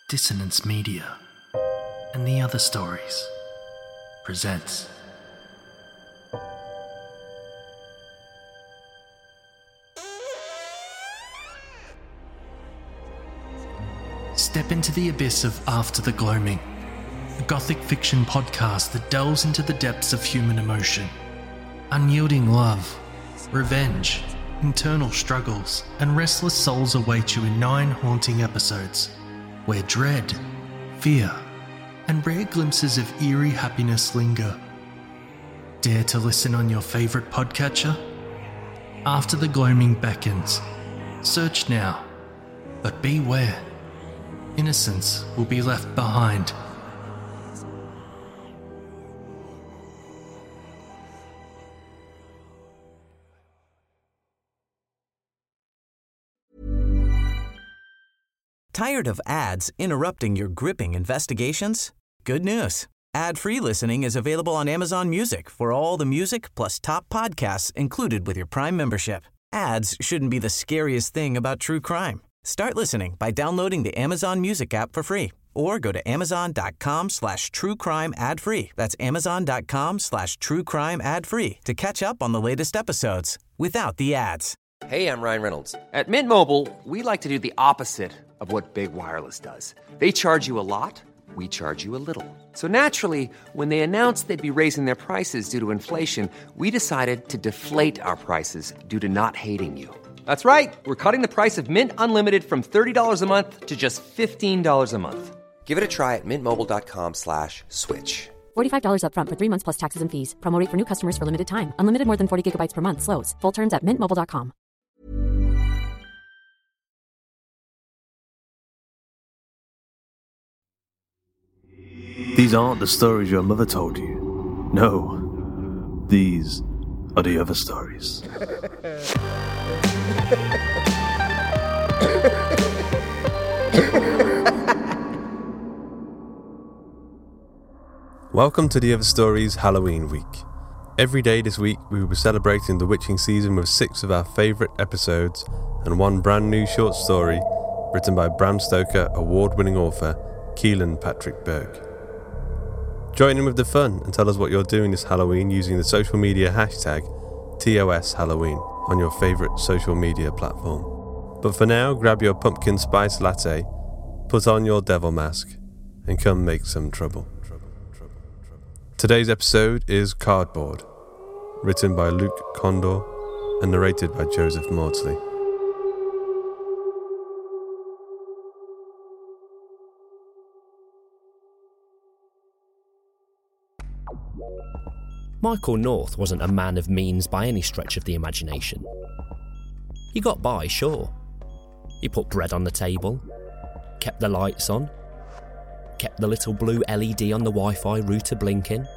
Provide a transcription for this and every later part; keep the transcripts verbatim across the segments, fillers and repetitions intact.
Dissonance Media and the Other Stories presents Step into the abyss of After the Gloaming, a gothic fiction podcast that delves into the depths of human emotion. Unyielding love, revenge, internal struggles, and restless souls await you in nine haunting episodes, where dread, fear, and rare glimpses of eerie happiness linger. Dare to listen on your favourite podcatcher? After the Gloaming beckons. Search now, but beware. Innocence will be left behind. Tired of ads interrupting your gripping investigations? Good news. Ad-free listening is available on Amazon Music for all the music plus top podcasts included with your Prime membership. Ads shouldn't be the scariest thing about true crime. Start listening by downloading the Amazon Music app for free or go to amazon.com slash true crime ad free. That's amazon.com slash true crime ad free to catch up on the latest episodes without the ads. Hey, I'm Ryan Reynolds. At Mint Mobile, we like to do the opposite of what Big Wireless does. They charge you a lot, we charge you a little. So naturally, when they announced they'd be raising their prices due to inflation, we decided to deflate our prices due to not hating you. That's right. We're cutting the price of Mint Unlimited from thirty dollars a month to just fifteen dollars a month. Give it a try at mintmobile.com slash switch. forty-five dollars up front for three months plus taxes and fees. Promo rate for new customers for limited time. Unlimited more than forty gigabytes per month. Slows full terms at mint mobile dot com. These aren't the stories your mother told you. No, these are the other stories. Welcome to The Other Stories Halloween Week. Every day this week we will be celebrating the witching season with six of our favourite episodes and one brand new short story written by Bram Stoker award-winning author Keelan Patrick Burke. Join in with the fun and tell us what you're doing this Halloween using the social media hashtag T O S Halloween on your favourite social media platform. But for now, grab your pumpkin spice latte, put on your devil mask, and come make some trouble. Today's episode is Cardboard, written by Luke Condor and narrated by Joseph Maudsley. Michael North wasn't a man of means by any stretch of the imagination. He got by, sure. He put bread on the table, kept the lights on, kept the little blue L E D on the Wi-Fi router blinking.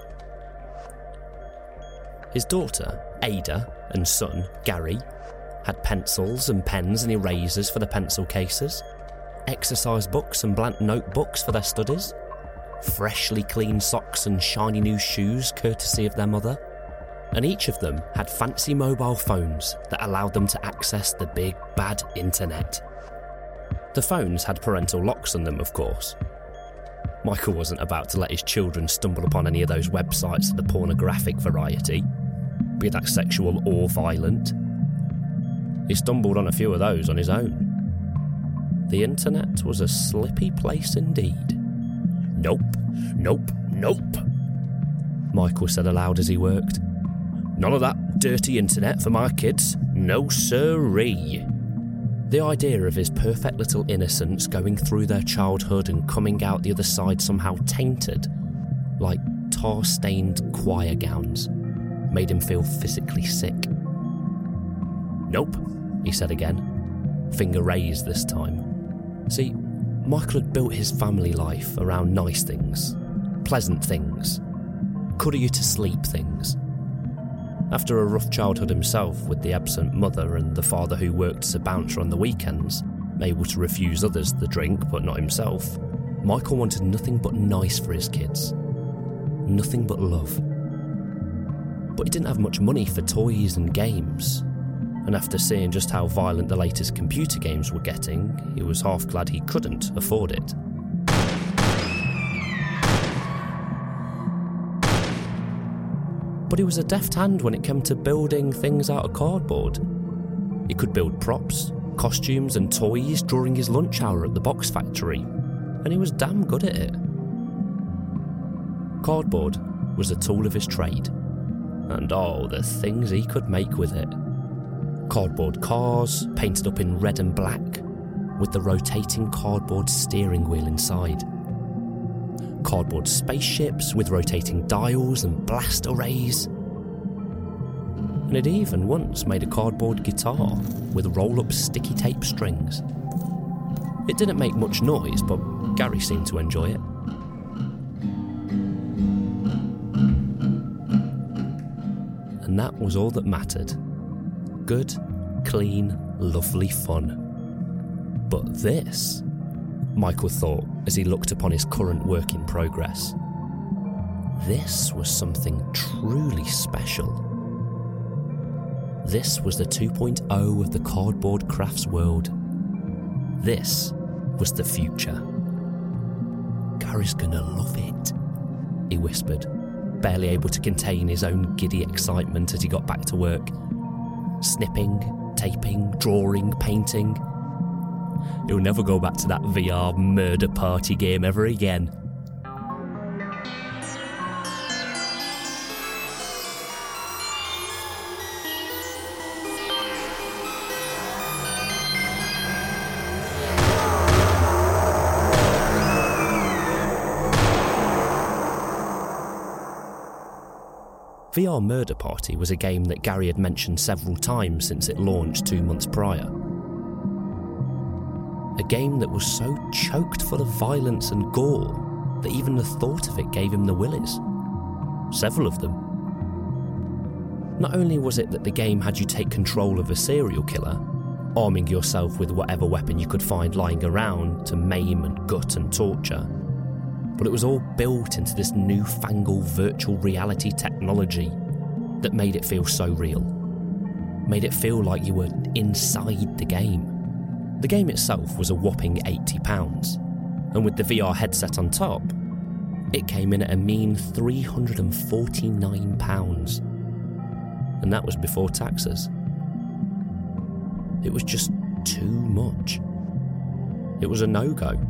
His daughter, Ada, and son, Gary, had pencils and pens and erasers for the pencil cases, exercise books and blank notebooks for their studies, freshly clean socks and shiny new shoes courtesy of their mother, and each of them had fancy mobile phones that allowed them to access the big bad internet. The phones had parental locks on them, of course. Michael wasn't about to let his children stumble upon any of those websites of the pornographic variety, be that sexual or violent. He stumbled on a few of those on his own. The internet was a slippy place indeed. Nope, nope, nope, Michael said aloud as he worked. None of that dirty internet for my kids. No siree. The idea of his perfect little innocence going through their childhood and coming out the other side somehow tainted, like tar-stained choir gowns, made him feel physically sick. Nope, he said again, finger raised this time. See, Michael had built his family life around nice things, pleasant things, cuddle you to sleep things. After a rough childhood himself with the absent mother and the father who worked as a bouncer on the weekends, able to refuse others the drink but not himself, Michael wanted nothing but nice for his kids. Nothing but love. But he didn't have much money for toys and games, and after seeing just how violent the latest computer games were getting, he was half glad he couldn't afford it. But he was a deft hand when it came to building things out of cardboard. He could build props, costumes and toys during his lunch hour at the box factory, and he was damn good at it. Cardboard was a tool of his trade, and oh, the things he could make with it. Cardboard cars, painted up in red and black, with the rotating cardboard steering wheel inside. Cardboard spaceships with rotating dials and blast arrays. And it even once made a cardboard guitar with roll-up sticky tape strings. It didn't make much noise, but Gary seemed to enjoy it. And that was all that mattered. Good, clean, lovely fun. But this, Michael thought as he looked upon his current work in progress, this was something truly special. This was the two point oh of the cardboard crafts world. This was the future. Gary's gonna love it, he whispered, barely able to contain his own giddy excitement as he got back to work. Snipping, taping, drawing, painting. He'll never go back to that V R murder party game ever again. V R Murder Party was a game that Gary had mentioned several times since it launched two months prior. A game that was so choked full of violence and gore that even the thought of it gave him the willies. Several of them. Not only was it that the game had you take control of a serial killer, arming yourself with whatever weapon you could find lying around to maim and gut and torture, but it was all built into this newfangled virtual reality technology that made it feel so real. Made it feel like you were inside the game. The game itself was a whopping eighty pounds, and with the V R headset on top, it came in at a mean three hundred forty-nine pounds. And that was before taxes. It was just too much. It was a no-go.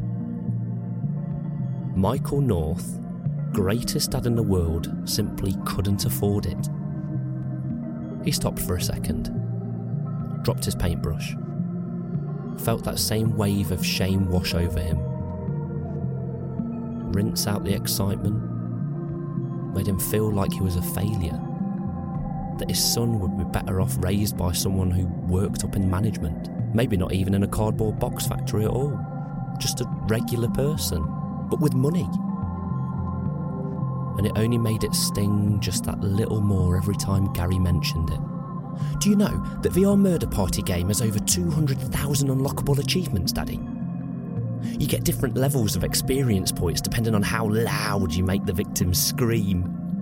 Michael North, greatest dad in the world, simply couldn't afford it. He stopped for a second, dropped his paintbrush, felt that same wave of shame wash over him, rinse out the excitement, made him feel like he was a failure, that his son would be better off raised by someone who worked up in management, maybe not even in a cardboard box factory at all, just a regular person, but with money. And it only made it sting just that little more every time Gary mentioned it. Do you know that V R Murder Party game has over two hundred thousand unlockable achievements, Daddy? You get different levels of experience points depending on how loud you make the victims scream.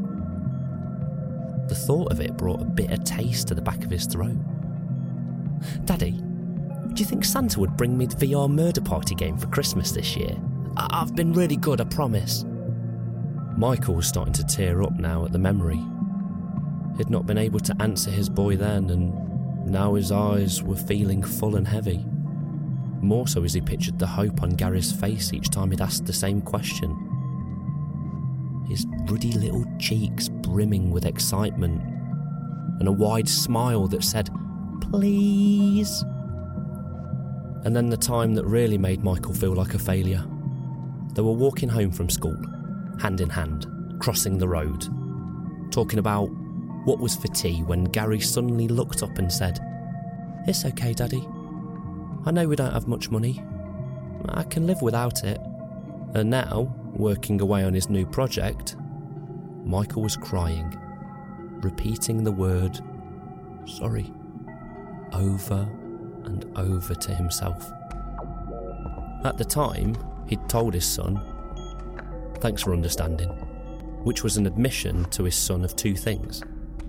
The thought of it brought a bitter taste to the back of his throat. Daddy, do you think Santa would bring me the V R Murder Party game for Christmas this year? I- I've been really good, I promise. Michael was starting to tear up now at the memory. He'd not been able to answer his boy then, and now his eyes were feeling full and heavy. More so as he pictured the hope on Gary's face each time he'd asked the same question. His ruddy little cheeks brimming with excitement, and a wide smile that said, "Please." And then the time that really made Michael feel like a failure. They were walking home from school, hand in hand, crossing the road, talking about what was for tea when Gary suddenly looked up and said, "It's okay, Daddy. I know we don't have much money. I can live without it." And now, working away on his new project, Michael was crying, repeating the word, "sorry," over and over to himself. At the time, he'd told his son, "Thanks for understanding," which was an admission to his son of two things.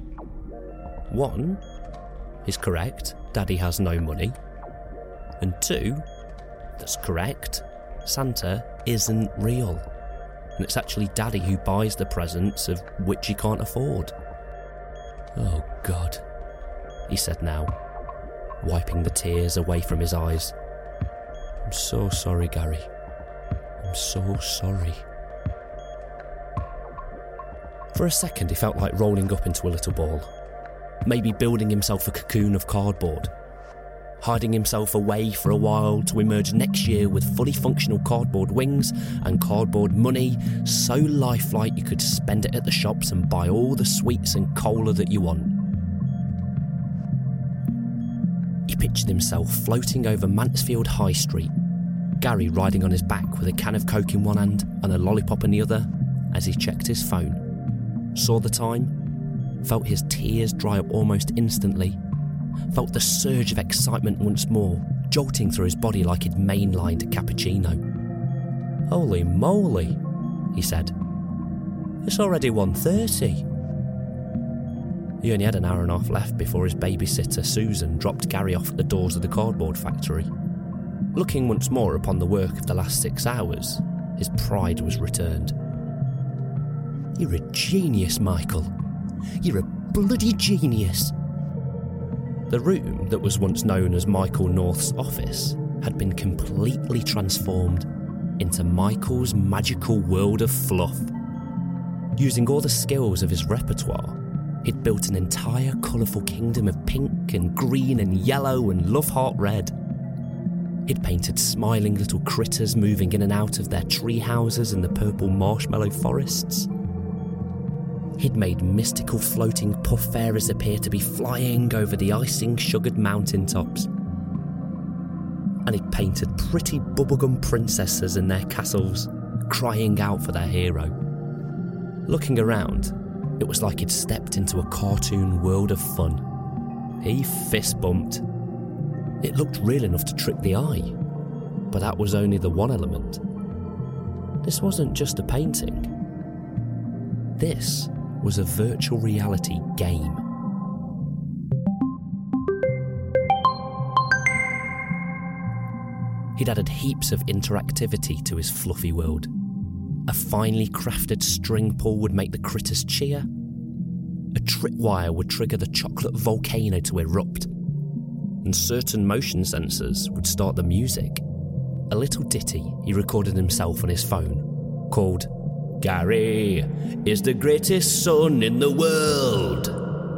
One, he's correct, Daddy has no money. And two, that's correct, Santa isn't real. And it's actually Daddy who buys the presents of which he can't afford. "Oh, God," he said now, wiping the tears away from his eyes. "I'm so sorry, Gary. I'm so sorry." For a second, he felt like rolling up into a little ball, maybe building himself a cocoon of cardboard, hiding himself away for a while to emerge next year with fully functional cardboard wings and cardboard money, so lifelike you could spend it at the shops and buy all the sweets and cola that you want. He pictured himself floating over Mansfield High Street, Gary riding on his back with a can of Coke in one hand and a lollipop in the other as he checked his phone, saw the time, felt his tears dry up almost instantly, felt the surge of excitement once more, jolting through his body like he'd mainlined a cappuccino. "Holy moly," he said. "It's already one thirty. He only had an hour and a half left before his babysitter Susan dropped Gary off at the doors of the cardboard factory. Looking once more upon the work of the last six hours, his pride was returned. "You're a genius, Michael. You're a bloody genius." The room that was once known as Michael North's office had been completely transformed into Michael's magical world of fluff. Using all the skills of his repertoire, he'd built an entire colourful kingdom of pink and green and yellow and love heart red. He'd painted smiling little critters moving in and out of their tree houses in the purple marshmallow forests. He'd made mystical floating puff fairies appear to be flying over the icing sugared mountaintops. And he'd painted pretty bubblegum princesses in their castles, crying out for their hero. Looking around, it was like he'd stepped into a cartoon world of fun. He fist bumped. It looked real enough to trick the eye, but that was only the one element. This wasn't just a painting. This was a virtual reality game. He'd added heaps of interactivity to his fluffy world. A finely crafted string pull would make the critters cheer. A tripwire would trigger the chocolate volcano to erupt. And certain motion sensors would start the music. A little ditty he recorded himself on his phone, called "Gary is the greatest son in the world."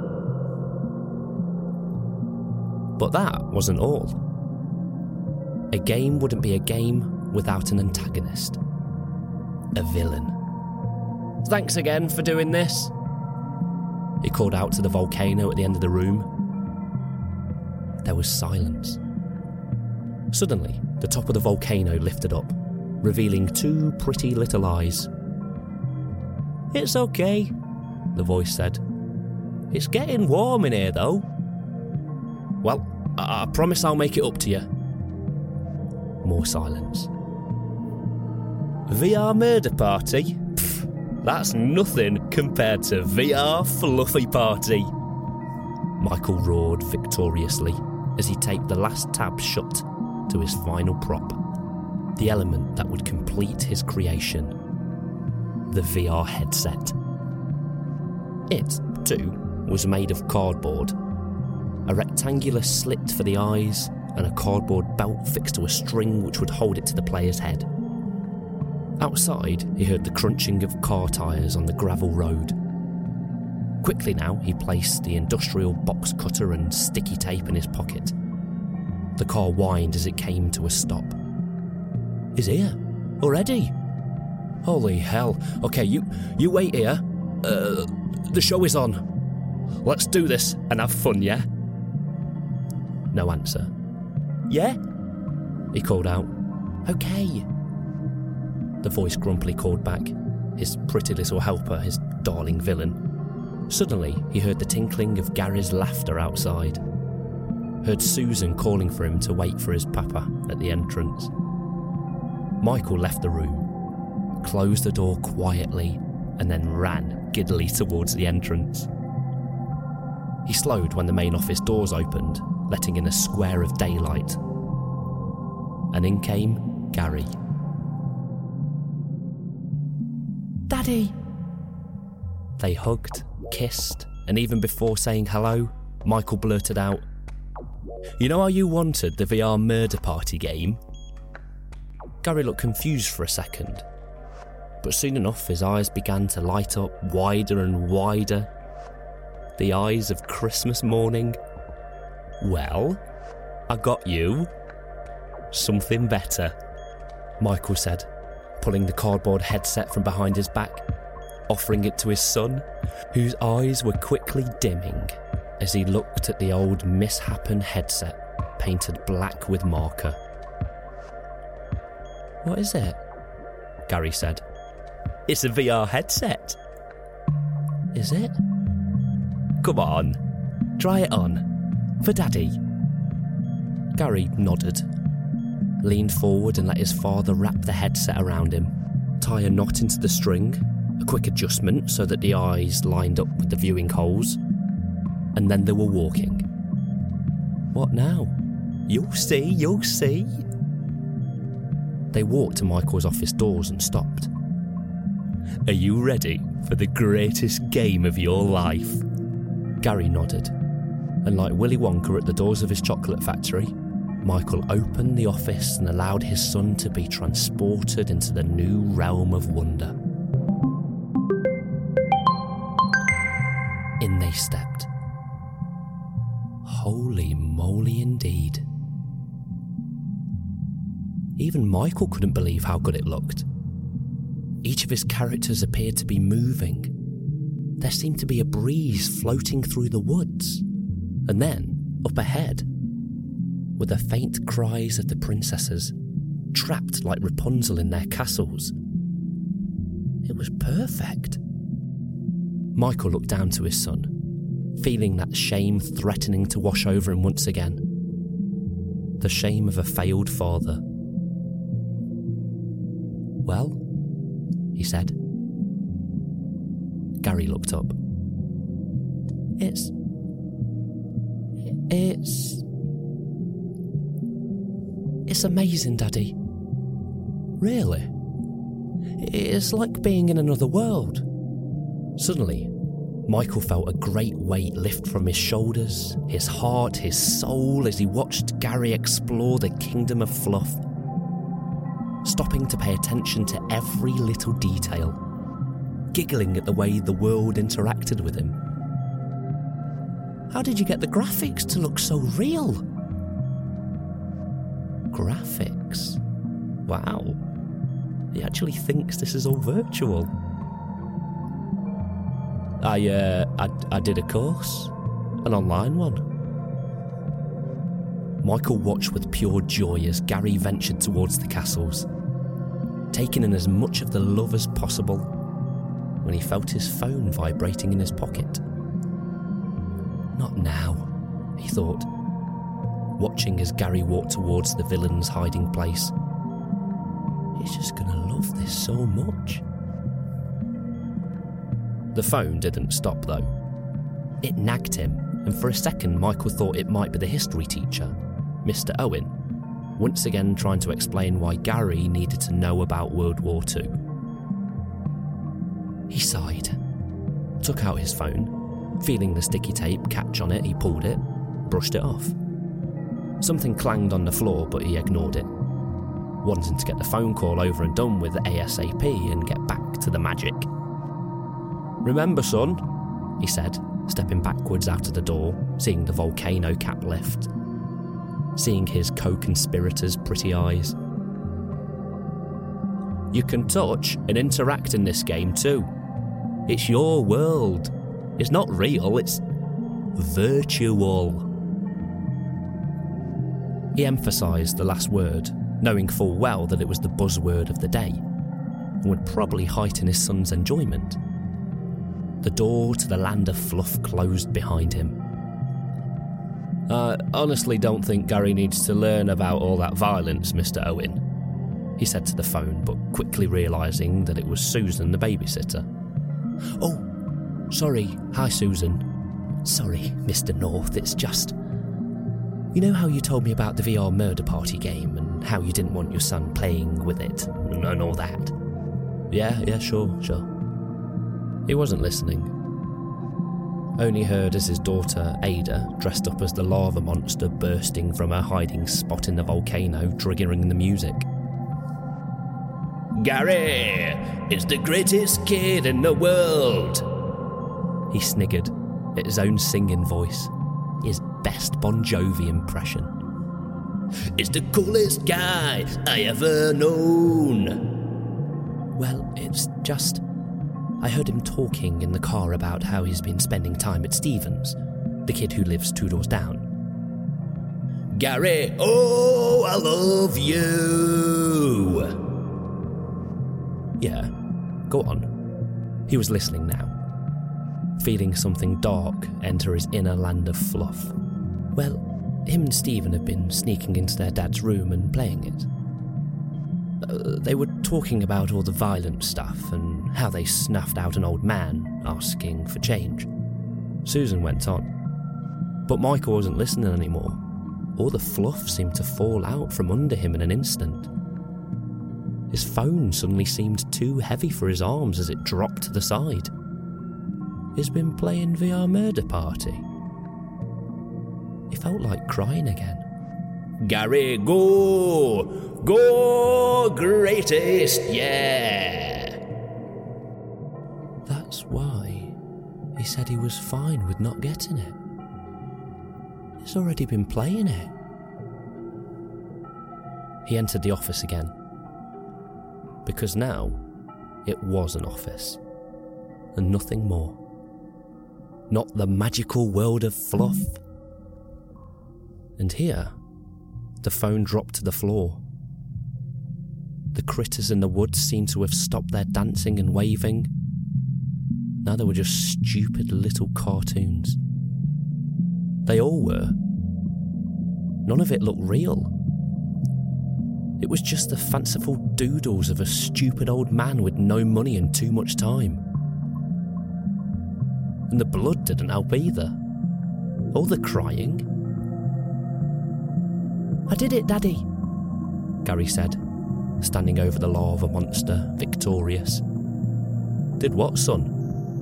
But that wasn't all. A game wouldn't be a game without an antagonist. A villain. "Thanks again for doing this," he called out to the volcano at the end of the room. There was silence. Suddenly, the top of the volcano lifted up, revealing two pretty little eyes. "It's okay," the voice said. "It's getting warm in here, though." "Well, I, I promise I'll make it up to you." More silence. "V R Murder Party? Pfft, that's nothing compared to V R Fluffy Party," Michael roared victoriously as he taped the last tab shut to his final prop, the element that would complete his creation. The V R headset. It, too, was made of cardboard. A rectangular slit for the eyes and a cardboard belt fixed to a string which would hold it to the player's head. Outside, he heard the crunching of car tyres on the gravel road. Quickly now, he placed the industrial box cutter and sticky tape in his pocket. The car whined as it came to a stop. "He's here? Already? Holy hell. Okay, you, you wait here. Uh, the show is on. Let's do this and have fun, yeah?" No answer. "Yeah?" he called out. "Okay." The voice grumpily called back, his pretty little helper, his darling villain. Suddenly, he heard the tinkling of Gary's laughter outside. Heard Susan calling for him to wait for his papa at the entrance. Michael left the room, closed the door quietly, and then ran giddily towards the entrance. He slowed when the main office doors opened, letting in a square of daylight. And in came Gary. "Daddy!" They hugged, kissed, and even before saying hello, Michael blurted out, "You know how you wanted the V R murder party game?" Gary looked confused for a second, but soon enough his eyes began to light up wider and wider. The eyes of Christmas morning. "Well, I got you something better," Michael said, pulling the cardboard headset from behind his back, offering it to his son, whose eyes were quickly dimming as he looked at the old Misshapen headset painted black with marker. "What is it?" Gary said. "It's a V R headset." "Is it?" "Come on, try it on, for Daddy." Gary nodded, leaned forward and let his father wrap the headset around him, tie a knot into the string, a quick adjustment so that the eyes lined up with the viewing holes, and then they were walking. "What now?" "You'll see, you'll see." They walked to Michael's office doors and stopped. "Are you ready for the greatest game of your life?" Gary nodded, and like Willy Wonka at the doors of his chocolate factory, Michael opened the office and allowed his son to be transported into the new realm of wonder. In they stepped. Holy moly indeed. Even Michael couldn't believe how good it looked. Each of his characters appeared to be moving. There seemed to be a breeze floating through the woods. And then, up ahead, were the faint cries of the princesses, trapped like Rapunzel in their castles. It was perfect. Michael looked down to his son, feeling that shame threatening to wash over him once again. The shame of a failed father. "Well?" he said. Gary looked up. It's... It's... It's amazing, Daddy. Really? It's like being in another world. Suddenly, Michael felt a great weight lift from his shoulders, his heart, his soul, as he watched Gary explore the kingdom of fluff, stopping to pay attention to every little detail, giggling at the way the world interacted with him. How did you get the graphics to look so real? Graphics? Wow. He actually thinks this is all virtual. I, uh, I, I did a course, an online one. Michael watched with pure joy as Gary ventured towards the castles, taking in as much of the love as possible, when he felt his phone vibrating in his pocket. Not now, he thought, watching as Gary walked towards the villain's hiding place. He's just gonna love this so much. The phone didn't stop though. It nagged him, and for a second Michael thought it might be the history teacher, Mister Owen, once again trying to explain why Gary needed to know about World War Two. He sighed, took out his phone. Feeling the sticky tape catch on it, he pulled it, brushed it off. Something clanged on the floor, but he ignored it, wanting to get the phone call over and done with ASAP and get back to the magic. "Remember, son," he said, stepping backwards out of the door, seeing the volcano cap lift, seeing his co-conspirators' pretty eyes. "You can touch and interact in this game too. It's your world. It's not real, it's virtual." He emphasised the last word, knowing full well that it was the buzzword of the day, and would probably heighten his son's enjoyment. The door to the land of fluff closed behind him. "I honestly don't think Gary needs to learn about all that violence, Mister Owen," he said to the phone, but quickly realising that it was Susan, the babysitter. "Oh, sorry, hi Susan. Sorry, Mister North, it's just... You know how you told me about the V R murder party game and how you didn't want your son playing with it and, and all that?" "Yeah, yeah, sure, sure." He wasn't listening. only heard as his daughter, Ada, dressed up as the lava monster bursting from her hiding spot in the volcano, triggering the music. "Gary is the greatest kid in the world," he sniggered at his own singing voice, his best Bon Jovi impression. "It's the coolest guy I ever known." "Well, it's just... I heard him talking in the car about how he's been spending time at Stephen's, the kid who lives two doors down." "Gary, oh, I love you." "Yeah, go on." He was listening now, feeling something dark enter his inner land of fluff. Well, him and Stephen had been sneaking into their dad's room and playing it. Uh, they were talking about all the violent stuff and how they snuffed out an old man asking for change. Susan went on. But Michael wasn't listening anymore. All the fluff seemed to fall out from under him in an instant. His phone suddenly seemed too heavy for his arms as it dropped to the side. He's been playing V R Murder Party. He felt like crying again. "Gary, go! Go, greatest, yeah!" That's why he said he was fine with not getting it. He's already been playing it. He entered the office again. Because now, it was an office. And nothing more. Not the magical world of fluff. And here, the phone dropped to the floor. The critters in the woods seemed to have stopped their dancing and waving. Now they were just stupid little cartoons. They all were. None of it looked real. It was just the fanciful doodles of a stupid old man with no money and too much time. And the blood didn't help either. All the crying. "I did it, Daddy," Gary said, standing over the lava monster, victorious. "Did what, son?"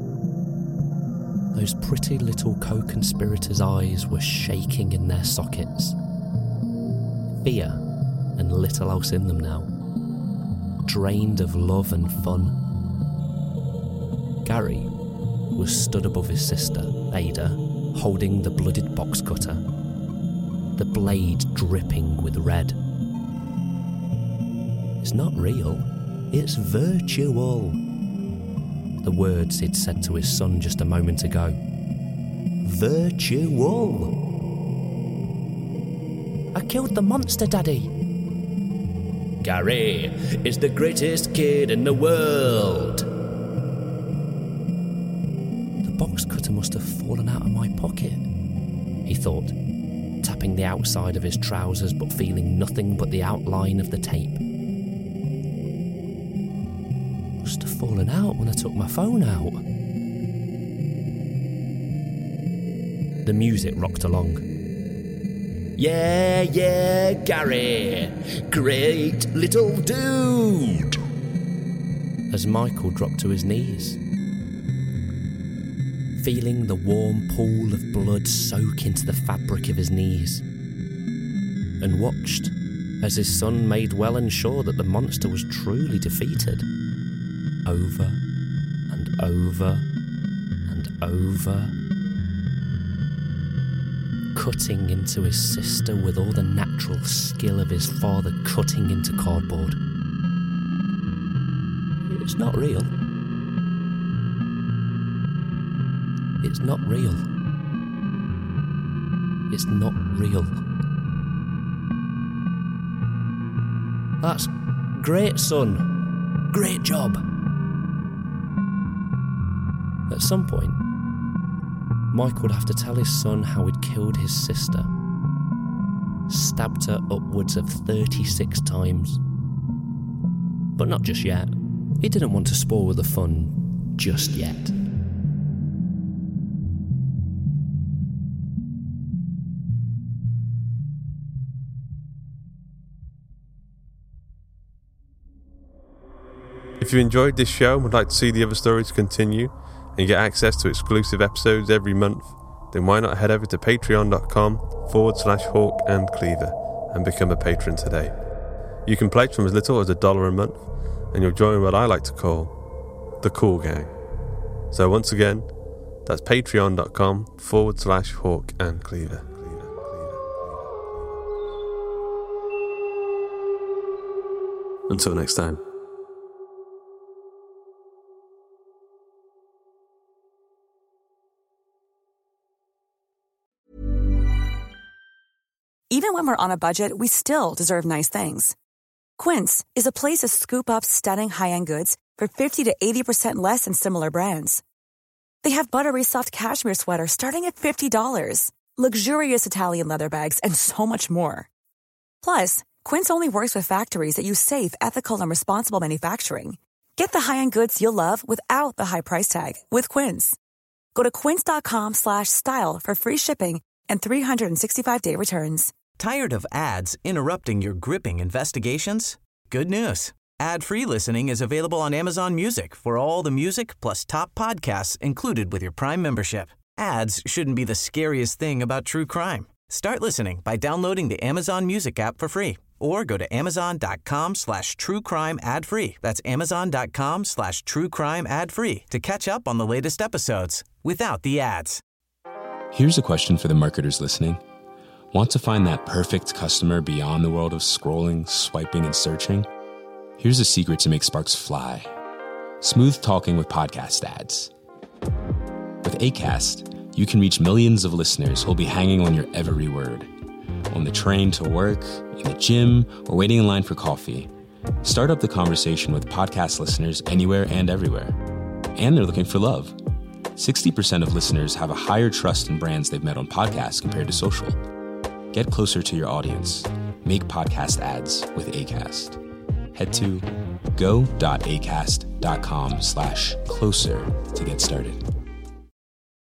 Those pretty little co-conspirators' eyes were shaking in their sockets. Fear and little else in them now, drained of love and fun. Gary was stood above his sister, Ada, holding the blooded box cutter, the blade dripping with red. "It's not real, it's virtual," the words he'd said to his son just a moment ago. Virtual. "I killed the monster, Daddy." "Gary is the greatest kid in the world." The box cutter must have fallen out of my pocket, he thought, tapping the outside of his trousers but feeling nothing but the outline of the tape. Must have fallen out when I took my phone out. The music rocked along. "Yeah, yeah, Gary, great little dude," as Michael dropped to his knees, feeling the warm pool of blood soak into the fabric of his knees, and watched as his son made well and sure that the monster was truly defeated, over and over and over, cutting into his sister with all the natural skill of his father cutting into cardboard. It's not real. It's not real. It's not real. "That's great, son. Great job." At some point, Mike would have to tell his son how he'd killed his sister, stabbed her upwards of thirty-six times. But not just yet. He didn't want to spoil the fun just yet. If you enjoyed this show and would like to see the other stories continue, and get access to exclusive episodes every month, then why not head over to patreon.com forward slash hawk and cleaver and become a patron today. You can pledge from as little as a dollar a month, and you'll join what I like to call the cool gang. So once again, that's patreon.com forward slash hawk and cleaver. Until next time. Even when we're on a budget, we still deserve nice things. Quince is a place to scoop up stunning high-end goods for fifty to eighty percent less than similar brands. They have buttery soft cashmere sweaters starting at fifty dollars, luxurious Italian leather bags, and so much more. Plus, Quince only works with factories that use safe, ethical, and responsible manufacturing. Get the high-end goods you'll love without the high price tag with Quince. Go to quince.com slash style for free shipping and three sixty-five day returns. Tired of ads interrupting your gripping investigations? Good news. Ad-free listening is available on Amazon Music for all the music plus top podcasts included with your Prime membership. Ads shouldn't be the scariest thing about true crime. Start listening by downloading the Amazon Music app for free or go to amazon.com slash true crime ad free. That's amazon.com slash true crime ad free to catch up on the latest episodes without the ads. Here's a question for the marketers listening. Want to find that perfect customer beyond the world of scrolling, swiping, and searching? Here's a secret to make sparks fly. Smooth talking with podcast ads. With Acast, you can reach millions of listeners who'll be hanging on your every word. On the train to work, in the gym, or waiting in line for coffee. Start up the conversation with podcast listeners anywhere and everywhere. And they're looking for love. sixty percent of listeners have a higher trust in brands they've met on podcasts compared to social. Get closer to your audience. Make podcast ads with Acast. Head to go.acast.com slash closer to get started.